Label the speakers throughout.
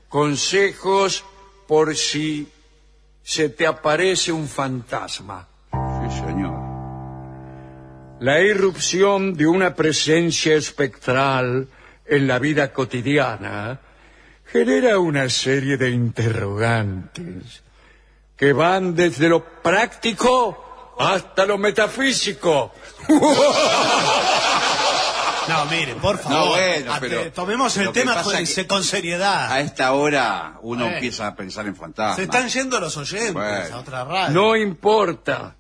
Speaker 1: consejos por si se te aparece un fantasma.
Speaker 2: Sí, señor.
Speaker 1: La irrupción de una presencia espectral en la vida cotidiana genera una serie de interrogantes que van desde lo práctico hasta lo metafísico.
Speaker 3: No, mire, por favor,
Speaker 2: No, bueno, pero
Speaker 3: tomemos el
Speaker 2: lo que
Speaker 3: tema
Speaker 2: pasa
Speaker 3: con,
Speaker 2: que
Speaker 3: con seriedad.
Speaker 2: A esta hora uno empieza a pensar en fantasmas.
Speaker 3: Se están yendo los oyentes
Speaker 2: Bueno.
Speaker 3: a otra radio.
Speaker 1: No importa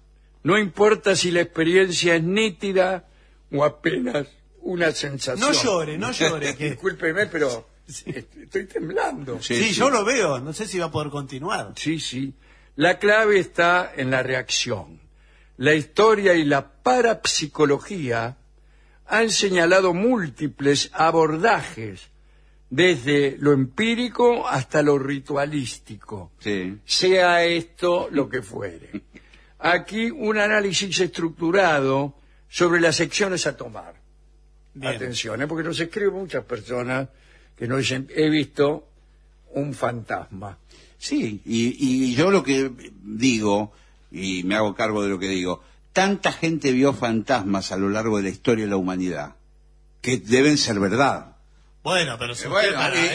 Speaker 1: si la experiencia es nítida o apenas una sensación.
Speaker 3: No llore. Que...
Speaker 1: Discúlpeme, pero estoy temblando.
Speaker 3: Sí, yo lo veo, no sé si va a poder continuar.
Speaker 1: Sí. La clave está en la reacción. La historia y la parapsicología han señalado múltiples abordajes, desde lo empírico hasta lo ritualístico,
Speaker 2: Sí.
Speaker 1: sea esto lo que fuere. Aquí un análisis estructurado sobre las secciones a tomar.
Speaker 3: Bien.
Speaker 1: Atención, porque nos escriben muchas personas que nos dicen, he visto un fantasma.
Speaker 2: Sí, y yo lo que digo, y me hago cargo de lo que digo, tanta gente vio fantasmas a lo largo de la historia de la humanidad, que deben ser verdad.
Speaker 3: Bueno, pero si
Speaker 2: Bueno,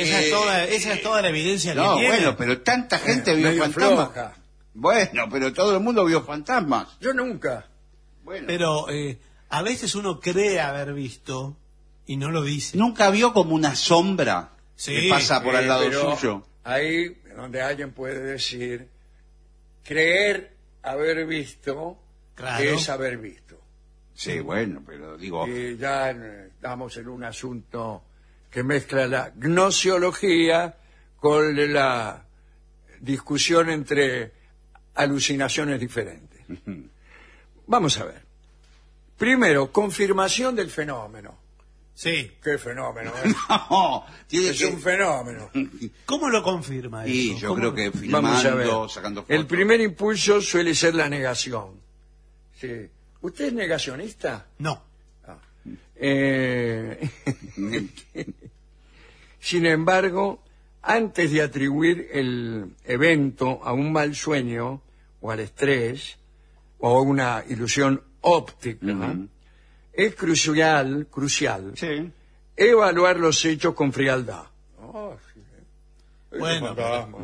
Speaker 3: esa es toda la evidencia que
Speaker 2: No,
Speaker 3: tiene.
Speaker 2: bueno, pero tanta gente vio
Speaker 1: medio
Speaker 2: fantasmas.
Speaker 1: floja.
Speaker 2: Bueno, pero todo el mundo vio fantasmas.
Speaker 1: Yo nunca.
Speaker 2: Bueno.
Speaker 3: Pero a veces uno cree haber visto y no lo dice.
Speaker 2: ¿Nunca vio como una sombra
Speaker 3: Sí,
Speaker 2: que pasa por al lado
Speaker 1: Pero
Speaker 2: suyo?
Speaker 1: ahí donde alguien puede decir, creer haber visto
Speaker 3: Claro.
Speaker 1: es haber visto.
Speaker 2: Sí, bueno, pero digo...
Speaker 1: Y ya estamos en un asunto que mezcla la gnosiología con la discusión entre alucinaciones diferentes. Vamos a ver. Primero, confirmación del fenómeno.
Speaker 3: Sí.
Speaker 1: ¿Qué fenómeno?
Speaker 2: No, tiene
Speaker 1: Es
Speaker 2: que...
Speaker 1: un fenómeno.
Speaker 3: ¿Cómo lo confirma
Speaker 2: Y
Speaker 3: eso?
Speaker 2: yo
Speaker 3: ¿Cómo
Speaker 2: creo
Speaker 3: lo-
Speaker 2: que
Speaker 1: Vamos a ver.
Speaker 2: filmando, sacando fotos.
Speaker 1: El primer impulso suele ser la negación. Sí. ¿Usted es negacionista?
Speaker 3: No.
Speaker 1: Eh, Sin embargo, antes de atribuir el evento a un mal sueño o al estrés o a una ilusión óptica,
Speaker 2: Ujú.
Speaker 1: es crucial
Speaker 2: Sí.
Speaker 1: evaluar los hechos con frialdad.
Speaker 3: Bueno,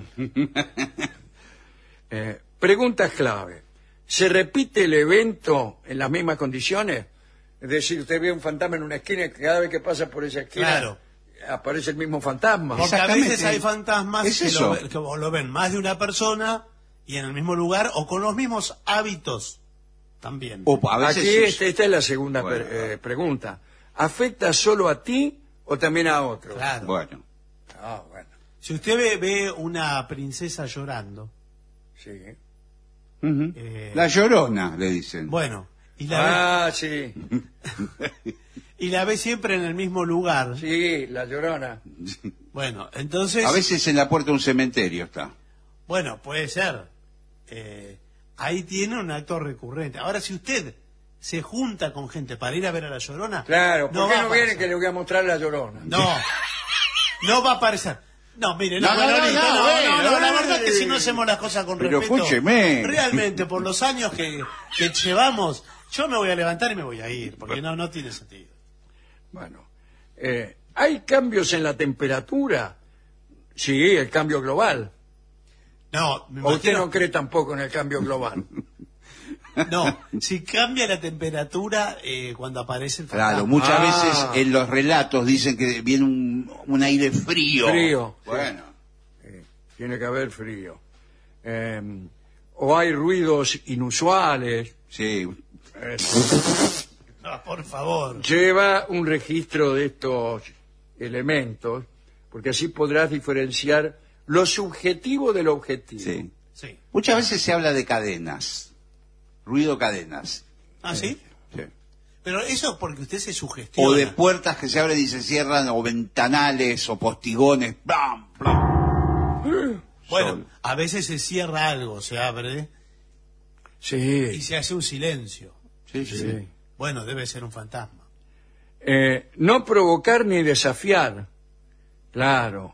Speaker 1: Preguntas clave. ¿Se repite el evento en las mismas condiciones? Es decir, usted ve un fantasma en una esquina y cada vez que pasa por esa esquina
Speaker 3: Claro.
Speaker 1: aparece el mismo fantasma.
Speaker 3: Porque a
Speaker 2: Exactamente.
Speaker 3: veces hay fantasmas
Speaker 2: Es
Speaker 3: que
Speaker 2: eso.
Speaker 3: que lo ven más de una persona y en el mismo lugar o con los mismos hábitos también.
Speaker 2: O a veces...
Speaker 1: Aquí esta es la segunda
Speaker 2: Bueno.
Speaker 1: pregunta. ¿Afecta solo a ti o también a otros?
Speaker 3: Claro.
Speaker 2: Bueno,
Speaker 1: Ah, bueno,
Speaker 3: Si usted ve una princesa llorando,
Speaker 1: sí.
Speaker 2: ujú.
Speaker 3: Eh,
Speaker 2: La Llorona, le dicen.
Speaker 3: bueno, y la,
Speaker 1: Sí,
Speaker 3: ve, y la ve siempre en el mismo lugar,
Speaker 1: sí, la Llorona.
Speaker 3: bueno, entonces,
Speaker 2: A veces en la puerta de un cementerio está.
Speaker 3: bueno, puede ser. Ahí tiene un acto recurrente. Ahora, si usted se junta con gente para ir a ver a la Llorona,
Speaker 1: Claro, ¿por qué
Speaker 3: va a
Speaker 1: no viene
Speaker 3: aparecer.
Speaker 1: que le voy a mostrar la Llorona?
Speaker 3: No va a aparecer. No, mire, no,
Speaker 2: No, no,
Speaker 3: Manolito,
Speaker 2: no, bueno,
Speaker 3: la verdad es que si no hacemos las cosas con
Speaker 2: Pero
Speaker 3: respeto,
Speaker 2: escúcheme.
Speaker 3: realmente por los años que llevamos, yo me voy a levantar y me voy a ir, porque no tiene sentido.
Speaker 1: Bueno, ¿hay cambios en la temperatura? Sí, el cambio global.
Speaker 3: No, me
Speaker 1: ¿O usted
Speaker 3: imagino,
Speaker 1: no cree tampoco en el cambio global?
Speaker 3: no, si cambia la temperatura cuando aparece el fantasma.
Speaker 2: Claro, muchas
Speaker 1: Ah.
Speaker 2: veces en los relatos dicen que viene un aire frío.
Speaker 1: Frío.
Speaker 2: Bueno.
Speaker 1: Tiene que haber frío. O hay ruidos inusuales.
Speaker 2: Sí.
Speaker 3: No, por favor.
Speaker 1: Lleva un registro de estos elementos, porque así podrás diferenciar lo subjetivo del objetivo.
Speaker 2: Sí.
Speaker 3: Sí.
Speaker 2: Muchas veces se habla de cadenas. Ruido cadenas.
Speaker 3: ¿Ah, sí?
Speaker 2: Sí.
Speaker 3: Pero eso es porque usted se sugestiona.
Speaker 2: O de puertas que se abren y se cierran, o ventanales, o postigones. ¡Blam! ¡Blam!
Speaker 3: Bueno,
Speaker 2: Son-
Speaker 3: a veces se cierra algo, se abre y
Speaker 1: Sí,
Speaker 3: se hace un silencio.
Speaker 2: Sí, sí.
Speaker 1: sí.
Speaker 3: Bueno, debe ser un fantasma.
Speaker 1: No provocar ni desafiar. Claro.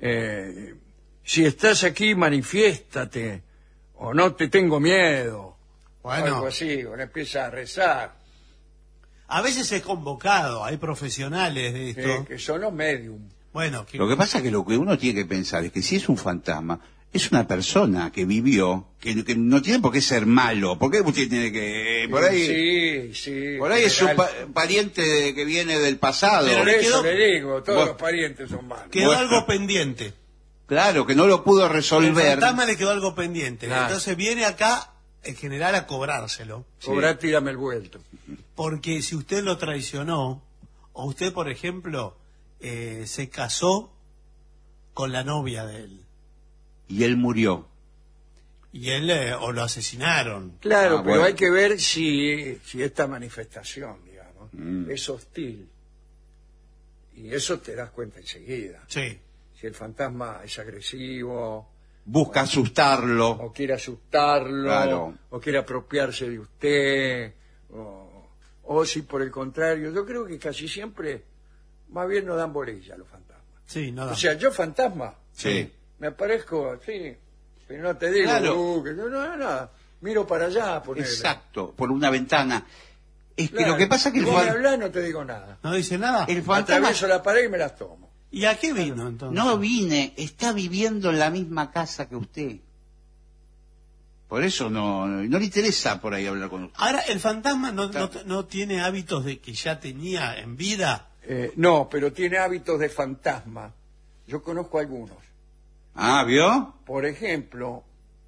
Speaker 1: si estás aquí, manifiéstate, o no te tengo miedo,
Speaker 3: Bueno.
Speaker 1: o algo así, o le empieza a rezar,
Speaker 3: A veces es convocado, hay profesionales de esto.
Speaker 1: que son los medium.
Speaker 3: Bueno,
Speaker 2: Lo que pasa es que lo que uno tiene que pensar es que si es un fantasma, es una persona que vivió, que no tiene por qué ser malo. ¿Por qué usted tiene que...? Por ahí,
Speaker 1: Sí.
Speaker 2: por ahí es un
Speaker 1: general,
Speaker 2: pariente que viene del pasado.
Speaker 3: Pero
Speaker 1: por
Speaker 3: le
Speaker 1: eso
Speaker 3: quedó-
Speaker 1: le digo, todos
Speaker 2: Bueno.
Speaker 1: los parientes son malos.
Speaker 3: quedó
Speaker 2: Bueno.
Speaker 3: algo pendiente.
Speaker 2: Claro, que no lo pudo
Speaker 3: El
Speaker 2: resolver.
Speaker 3: fantasma le quedó algo pendiente.
Speaker 1: Claro.
Speaker 3: Entonces viene acá, en general, a cobrárselo.
Speaker 1: Cobrate y dame el vuelto.
Speaker 3: Porque si usted lo traicionó, o usted, por ejemplo, se casó con la novia de él,
Speaker 2: Y él murió.
Speaker 3: y él, o lo asesinaron.
Speaker 1: Claro,
Speaker 2: Ah,
Speaker 1: pero
Speaker 2: bueno.
Speaker 1: hay que ver si esta manifestación, digamos, es hostil. Y eso te das cuenta enseguida.
Speaker 3: Sí.
Speaker 1: Si el fantasma es agresivo,
Speaker 2: Busca asustarlo.
Speaker 1: o quiere asustarlo,
Speaker 2: Claro.
Speaker 1: o quiere apropiarse de usted, o si por el contrario, yo creo que casi siempre más bien no dan bolilla a los fantasmas.
Speaker 3: Sí, nada.
Speaker 1: O sea, yo fantasma,
Speaker 2: Sí.
Speaker 1: me aparezco así, pero no te digo,
Speaker 2: Claro.
Speaker 1: que no, nada, miro para allá, ponele.
Speaker 2: Exacto, por una ventana. Es que
Speaker 1: Claro,
Speaker 2: lo que pasa es que
Speaker 1: si vos me hablás, no te digo nada.
Speaker 3: ¿No dice nada?
Speaker 2: el fantasma
Speaker 1: Atravieso la pared y me las tomo.
Speaker 3: ¿Y a qué vino entonces?
Speaker 2: no está viviendo en la misma casa que usted. Por eso no le interesa por ahí hablar con usted.
Speaker 3: Ahora, ¿el fantasma no tiene hábitos de que ya tenía en vida?
Speaker 1: No, pero tiene hábitos de fantasma. Yo conozco algunos.
Speaker 2: Ah, ¿vio?
Speaker 1: Por ejemplo,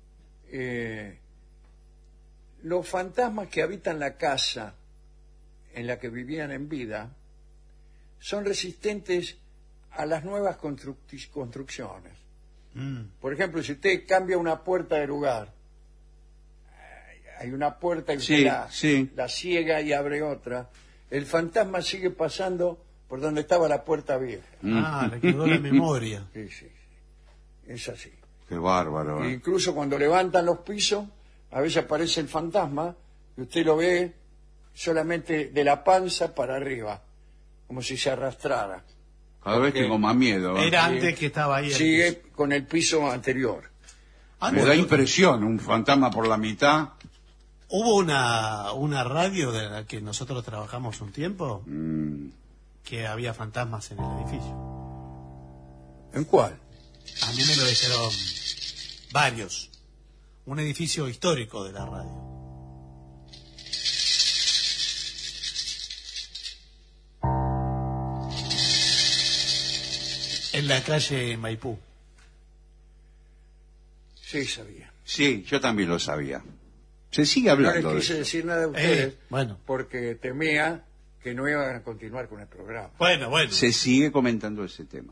Speaker 1: los fantasmas que habitan la casa en la que vivían en vida son resistentes a las nuevas construcciones. Por ejemplo, si usted cambia una puerta de lugar, hay una puerta y usted
Speaker 2: Sí.
Speaker 1: la ciega y abre otra, el fantasma sigue pasando por donde estaba la puerta vieja.
Speaker 3: Ah, le quedó la memoria.
Speaker 1: Sí. Es así.
Speaker 2: Qué bárbaro.
Speaker 1: E incluso cuando levantan los pisos, a veces aparece el fantasma y usted lo ve solamente de la panza para arriba, como si se arrastrara.
Speaker 2: Cada vez
Speaker 1: porque
Speaker 2: tengo más miedo. ¿eh?
Speaker 3: Era antes que estaba ahí.
Speaker 1: Sigue con el piso anterior.
Speaker 2: Me da impresión, un fantasma por la mitad.
Speaker 3: Hubo una radio de la que nosotros trabajamos un tiempo que había fantasmas en el edificio.
Speaker 1: ¿En cuál?
Speaker 3: A mí me lo dijeron varios. Un edificio histórico de la radio. En la calle Maipú.
Speaker 1: Sí, sabía.
Speaker 2: Sí, yo también lo sabía. Se sigue
Speaker 1: No
Speaker 2: hablando
Speaker 1: les
Speaker 2: de
Speaker 1: quise
Speaker 2: eso.
Speaker 1: decir nada a ustedes
Speaker 3: bueno.
Speaker 1: porque temía que no iban a continuar con el programa.
Speaker 3: Bueno.
Speaker 2: Se sigue comentando ese tema.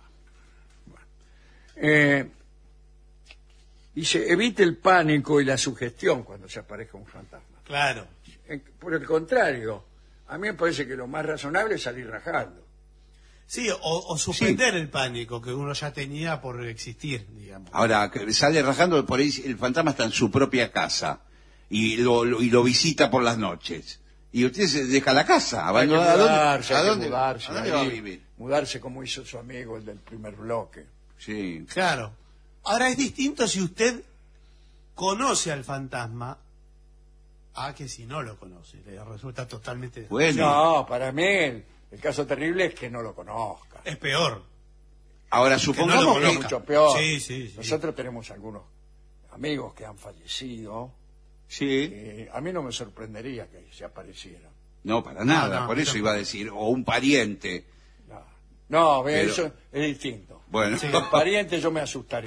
Speaker 1: Dice, evite el pánico y la sugestión cuando se aparezca un fantasma.
Speaker 3: Claro.
Speaker 1: Por el contrario, a mí me parece que lo más razonable es salir rajando.
Speaker 3: Sí, o suspender el pánico que uno ya tenía por existir, digamos.
Speaker 2: Ahora, que sale rajando, por ahí el fantasma está en su propia casa y lo visita por las noches. Y usted se deja la casa,
Speaker 1: Hay que
Speaker 2: abandona.
Speaker 1: mudarse,
Speaker 2: ¿A
Speaker 1: hay que
Speaker 2: dónde,
Speaker 1: mudarse,
Speaker 2: ¿a dónde va a
Speaker 1: ahí,
Speaker 2: vivir?
Speaker 1: mudarse como hizo su amigo, el del primer bloque.
Speaker 2: Sí.
Speaker 3: Claro. Ahora es distinto si usted conoce al fantasma a que si no lo conoce. Le resulta totalmente...
Speaker 2: Bueno,
Speaker 1: No, para mí el caso terrible es que no lo conozca.
Speaker 3: Es peor.
Speaker 2: ahora
Speaker 3: no
Speaker 2: supongamos
Speaker 3: lo
Speaker 2: que...
Speaker 3: conozca.
Speaker 1: Mucho peor.
Speaker 3: Sí.
Speaker 1: Nosotros tenemos algunos amigos que han fallecido.
Speaker 2: Sí,
Speaker 1: A mí no me sorprendería que se aparecieran.
Speaker 2: no, para nada,
Speaker 3: no,
Speaker 2: por eso
Speaker 3: tampoco.
Speaker 2: iba a decir, o un pariente.
Speaker 1: No, ve,
Speaker 2: Pero-
Speaker 1: eso es distinto.
Speaker 2: Bueno,
Speaker 3: Sí.
Speaker 1: Con parientes yo me asustaría.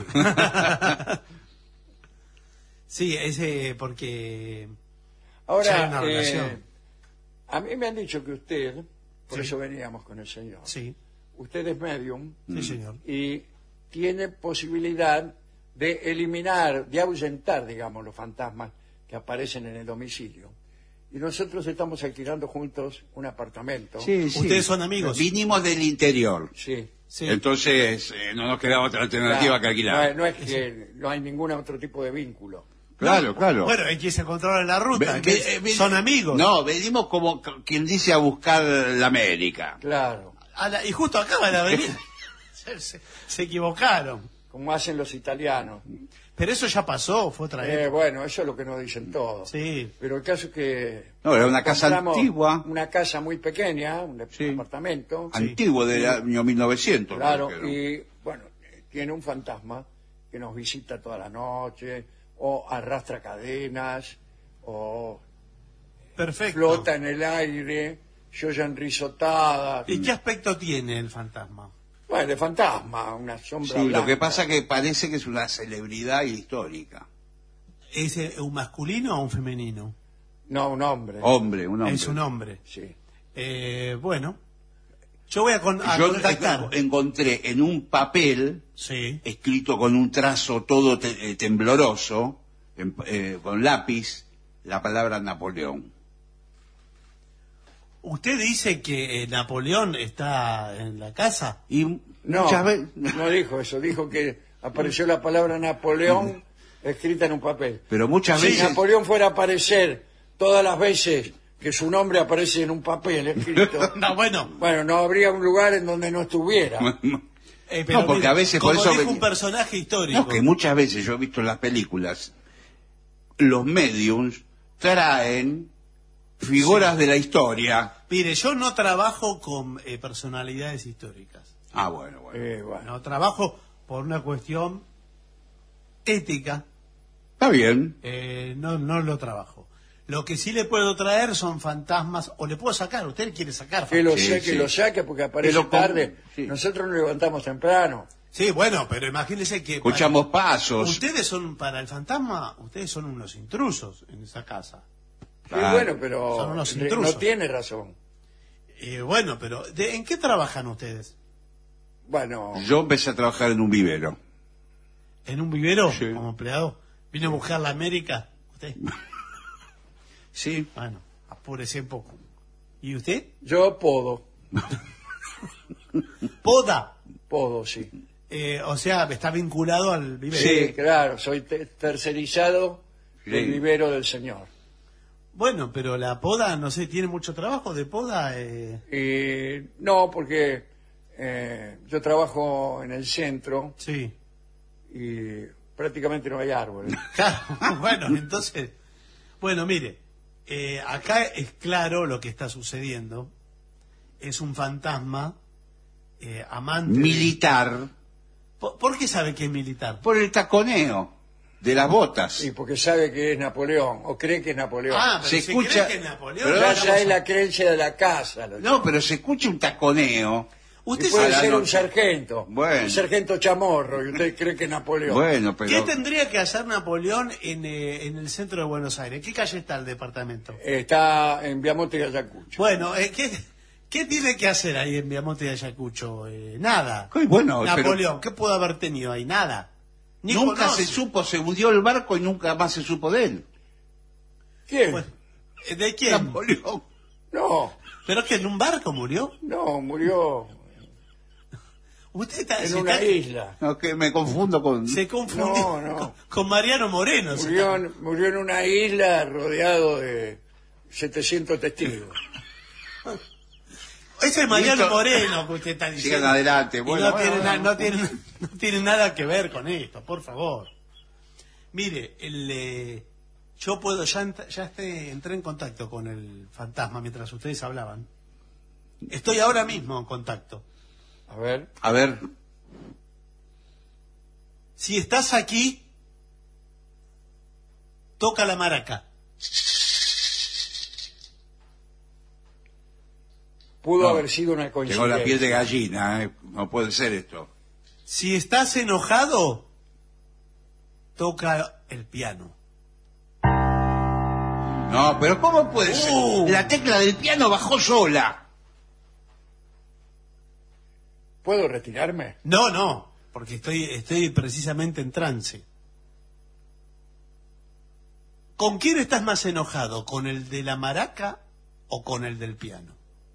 Speaker 3: Sí, ese porque...
Speaker 1: Ahora,
Speaker 3: Ya hay una relación.
Speaker 1: a mí me han dicho que usted, por
Speaker 3: Sí.
Speaker 1: eso veníamos con el señor,
Speaker 3: Sí,
Speaker 1: usted es medium
Speaker 3: sí, señor.
Speaker 1: y tiene posibilidad de eliminar, de ahuyentar, digamos, los fantasmas que aparecen en el domicilio. Y nosotros estamos alquilando juntos un apartamento.
Speaker 2: sí, sí.
Speaker 3: Ustedes son amigos.
Speaker 2: Vinimos del interior,
Speaker 1: Sí.
Speaker 3: Sí.
Speaker 2: entonces no nos quedaba otra alternativa que alquilar.
Speaker 1: No es que no hay ningún otro tipo de vínculo.
Speaker 2: Claro.
Speaker 3: Bueno, hay que se controla la ruta. Son amigos.
Speaker 2: No, venimos como quien dice a buscar la América.
Speaker 1: Claro.
Speaker 3: Y justo acaban de venir. Se equivocaron.
Speaker 1: como hacen los italianos.
Speaker 3: Pero eso ya pasó, fue otra época.
Speaker 1: Bueno, eso es lo que nos dicen todos.
Speaker 3: Sí.
Speaker 1: Pero el caso es que...
Speaker 2: No, era una casa
Speaker 1: encontramos
Speaker 2: antigua.
Speaker 1: Una casa muy pequeña, un
Speaker 2: Sí.
Speaker 1: apartamento.
Speaker 2: Antiguo del año 1900.
Speaker 1: Claro,
Speaker 2: creo que era.
Speaker 1: y bueno, tiene un fantasma que nos visita toda la noche, o arrastra cadenas, o
Speaker 3: Perfecto.
Speaker 1: flota en el aire, se oyen risotadas.
Speaker 3: ¿Y qué aspecto tiene el fantasma?
Speaker 1: Bueno, de fantasma, una sombra
Speaker 2: Sí,
Speaker 1: blanca.
Speaker 2: lo que pasa que parece que es una celebridad histórica.
Speaker 3: ¿Es un masculino o un femenino?
Speaker 1: No, un hombre.
Speaker 2: Hombre, un hombre.
Speaker 3: Es un hombre.
Speaker 1: Sí.
Speaker 3: Bueno, yo voy a
Speaker 2: Yo
Speaker 3: contactar.
Speaker 2: encontré en un papel,
Speaker 3: Sí.
Speaker 2: escrito con un trazo todo tembloroso, con lápiz, la palabra Napoleón.
Speaker 3: ¿Usted dice que Napoleón está en la casa?
Speaker 2: Y
Speaker 1: No,
Speaker 2: muchas veces...
Speaker 1: no dijo eso, dijo que apareció la palabra Napoleón escrita en un papel.
Speaker 2: Pero muchas
Speaker 1: Si
Speaker 2: veces...
Speaker 1: Napoleón fuera a aparecer todas las veces que su nombre aparece en un papel escrito,
Speaker 3: No, bueno.
Speaker 1: bueno, no habría un lugar en donde no estuviera.
Speaker 3: Pero
Speaker 2: No, porque
Speaker 3: mire,
Speaker 2: a veces por
Speaker 3: como
Speaker 2: eso
Speaker 3: dijo
Speaker 2: venía-
Speaker 3: un personaje histórico.
Speaker 2: No, que muchas veces yo he visto en las películas, los mediums traen figuras de la historia.
Speaker 3: Mire, yo no trabajo con personalidades históricas.
Speaker 2: Ah, bueno, bueno.
Speaker 1: Bueno.
Speaker 3: No trabajo por una cuestión ética.
Speaker 2: Está bien.
Speaker 3: No lo trabajo. Lo que sí le puedo traer son fantasmas, o le puedo sacar. ¿Usted quiere sacar
Speaker 1: Que lo,
Speaker 3: fantasmas?
Speaker 2: Sí,
Speaker 1: que
Speaker 2: sí.
Speaker 1: lo saque porque aparece
Speaker 2: Que lo
Speaker 1: tarde.
Speaker 2: sí.
Speaker 1: Nosotros nos levantamos temprano.
Speaker 3: Sí, bueno, pero imagínese que...
Speaker 2: Escuchamos pasos.
Speaker 3: Ustedes son, para el fantasma, ustedes son unos intrusos en esa casa.
Speaker 1: Sí,
Speaker 2: Claro.
Speaker 1: bueno,
Speaker 3: Son
Speaker 1: pero
Speaker 3: unos
Speaker 1: no
Speaker 3: intrusos.
Speaker 1: tiene razón.
Speaker 3: Bueno, pero ¿en qué trabajan ustedes?
Speaker 1: Bueno,
Speaker 2: Yo empecé a trabajar en un vivero.
Speaker 3: ¿En un vivero
Speaker 2: Sí.
Speaker 3: como empleado? ¿Vino a buscar la América? ¿Usted?
Speaker 2: Sí.
Speaker 3: Bueno, apúrese un poco. ¿Y usted?
Speaker 1: yo podo,
Speaker 3: Poda.
Speaker 1: sí.
Speaker 3: O sea, está vinculado al vivero.
Speaker 1: Sí, claro, soy tercerizado del
Speaker 2: Sí.
Speaker 1: vivero del señor.
Speaker 3: Bueno, pero la poda, no sé, ¿tiene mucho trabajo de poda?
Speaker 1: No, porque yo trabajo en el centro
Speaker 3: Sí.
Speaker 1: y prácticamente no hay árboles.
Speaker 3: Claro, bueno, entonces... Bueno, mire, acá es claro lo que está sucediendo. Es un fantasma amante...
Speaker 2: Militar.
Speaker 3: ¿Por qué sabe que es militar?
Speaker 2: Por el taconeo de las botas.
Speaker 1: Sí, porque sabe que es Napoleón, o cree que es Napoleón.
Speaker 3: Ah, pero
Speaker 2: Se
Speaker 3: si
Speaker 2: escucha-
Speaker 3: cree que es Napoleón...
Speaker 2: pero
Speaker 1: ya,
Speaker 3: digamos,
Speaker 1: es la creencia de la casa.
Speaker 2: No, pero se escucha un taconeo.
Speaker 1: Y
Speaker 3: Usted
Speaker 1: puede
Speaker 2: a la
Speaker 1: ser un
Speaker 2: noche.
Speaker 1: sargento,
Speaker 2: Bueno.
Speaker 1: un sargento chamorro, y usted cree que es Napoleón.
Speaker 2: Bueno, pero...
Speaker 3: ¿Qué tendría que hacer Napoleón en el centro de Buenos Aires? ¿Qué calle está el departamento?
Speaker 1: Está en Viamonte y Ayacucho.
Speaker 3: Bueno, ¿qué tiene que hacer ahí en Viamonte de Ayacucho? Nada.
Speaker 2: Ay, bueno,
Speaker 3: Napoleón, ¿qué pudo haber tenido ahí? Nada. Ni
Speaker 2: Nunca
Speaker 3: conoce.
Speaker 2: se supo, se hundió el barco y nunca más se supo de él.
Speaker 1: ¿Quién?
Speaker 3: Bueno, ¿de quién?
Speaker 2: Napoleón.
Speaker 1: No,
Speaker 3: ¿Pero que en un barco murió?
Speaker 1: no, murió
Speaker 3: Usted está,
Speaker 1: en
Speaker 3: se
Speaker 1: una
Speaker 3: está-
Speaker 1: isla.
Speaker 2: No, que me confundo con...
Speaker 3: se confundió
Speaker 1: No.
Speaker 3: con Mariano Moreno. se
Speaker 1: Murió,
Speaker 3: está-
Speaker 1: murió en una isla rodeado de 700 testigos.
Speaker 3: Ese es Mariano
Speaker 2: Listo.
Speaker 3: Moreno que usted está diciendo.
Speaker 2: Sigan adelante.
Speaker 3: Y
Speaker 2: Bueno,
Speaker 3: no,
Speaker 2: bueno,
Speaker 3: tiene
Speaker 2: bueno.
Speaker 3: no tiene nada que ver con esto, por favor. Mire, yo puedo, entré en contacto con el fantasma mientras ustedes hablaban. Estoy ahora mismo en contacto.
Speaker 1: A ver,
Speaker 2: A ver,
Speaker 3: Si estás aquí, toca la maraca.
Speaker 1: pudo
Speaker 2: No,
Speaker 1: haber sido una
Speaker 2: tengo
Speaker 1: coincidencia.
Speaker 2: la piel de gallina, ¿eh? No puede ser esto.
Speaker 3: Si estás enojado, toca el piano.
Speaker 2: No, pero ¿cómo puede ser? La tecla del piano bajó sola.
Speaker 1: ¿Puedo retirarme?
Speaker 3: No, porque estoy precisamente en trance. ¿Con quién estás más enojado? ¿Con el de la maraca o con el del piano?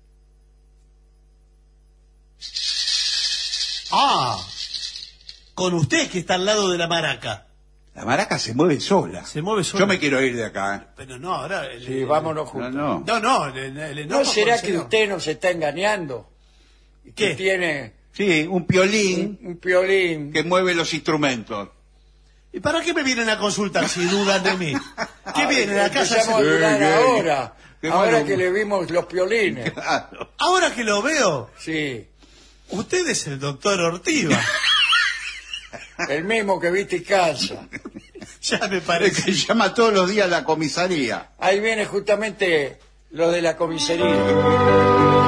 Speaker 3: Ah, con usted que está al lado de la maraca.
Speaker 2: La maraca se mueve sola.
Speaker 3: Se mueve sola.
Speaker 2: Yo me quiero ir de acá.
Speaker 3: Pero no, ahora...
Speaker 1: Sí, vámonos
Speaker 2: No,
Speaker 1: juntos.
Speaker 2: no.
Speaker 3: No, el enojo
Speaker 1: ¿No será
Speaker 3: con el
Speaker 1: que
Speaker 3: señor.
Speaker 1: usted nos está engañando? Y que
Speaker 3: ¿Qué?
Speaker 1: tiene
Speaker 2: Sí, un piolín
Speaker 1: un piolín.
Speaker 2: que mueve los instrumentos.
Speaker 3: ¿Y para qué me vienen a consultar si dudan de mí? ¿Qué vienen a casa?
Speaker 1: Empezamos a dudar
Speaker 2: Qué
Speaker 1: ahora.
Speaker 2: qué
Speaker 1: Ahora
Speaker 2: malo.
Speaker 1: que le vimos los piolines.
Speaker 2: Claro.
Speaker 3: Ahora que lo veo,
Speaker 1: Sí.
Speaker 3: usted es el doctor Ortiva.
Speaker 1: El mismo que viste y calza.
Speaker 3: Ya me
Speaker 2: El
Speaker 3: parece.
Speaker 2: que llama todos los días a la comisaría.
Speaker 1: Ahí viene justamente lo de la comisaría.